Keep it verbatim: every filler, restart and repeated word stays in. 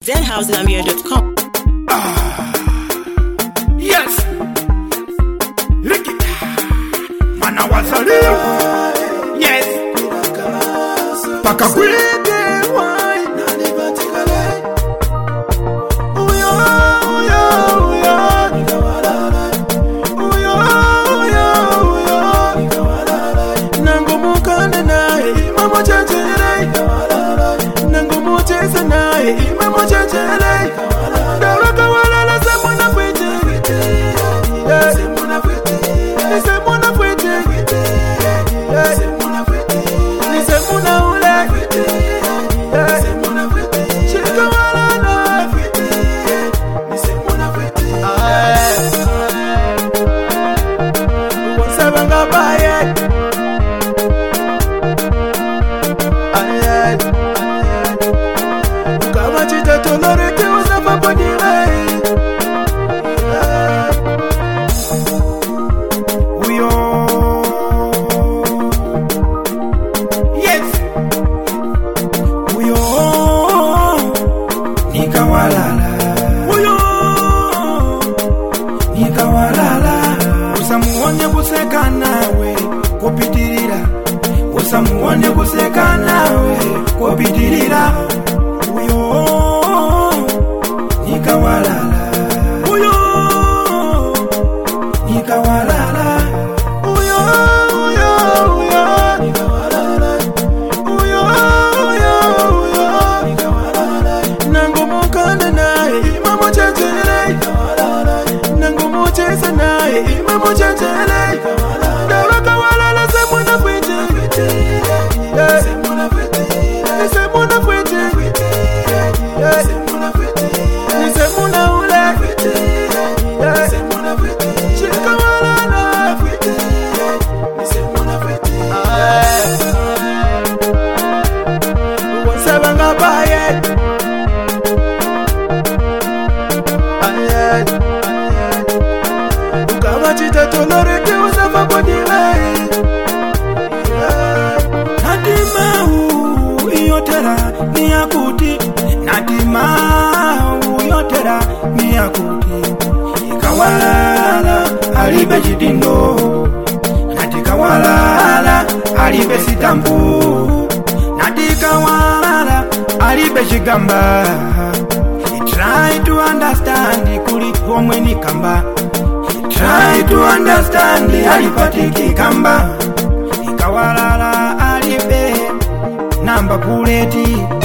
zen house gambia dot com. Ah, yes. Licky. Mana wasalia. Yes. Paka kwende wai. Uyo, uyo, uyo. Uyo, uyo, uyo. Nango mukande nae, mama chachele. Nango mucheza nae, mama chachele. Daraka wala la semuna kwete. Semuna kwete. Semuna kwete. Semuna kwete. Semuna ule. Semuna kwete. Chika wala na kwete. Semuna kwete. Wasabanga baye. Ayay. Kama chita tolorete wasaba podile. Uyo. Yes. Uyo. Nikawalala. Uyo. Nikawalala. Usamuone kuseka nawe kupitirira. Usamuone kuseka nawe kupitirira. Uyo. Nikawalala. Uyo. Nikawalala. Uyo, uyo, uyo. Nikawalala. Uyo, uyo, uyo. Nikawalala. Nango mukande nae, mama chachele. Nango mucheza nae, mama chachele. Daraka walala semuna kwete. Semuna kwete. Semuna kwete. Semuna kwete. Semuna ule. Semuna kwete. Chika walala kwete. Semuna kwete. Wasabanga baye. Ayay. Ukama chita tolorete wasaba podile. Nadima uyotera niyakuti. Nadima uyotera niyakuti. Ikawalala alibe jidindo. Nadikawalala alibe sitambu. Nadikawalala alibe jigamba. He try to understand kuli omwe ni kamba. He try to understand alipatiki kamba. Ikawalala alibe namba puleti.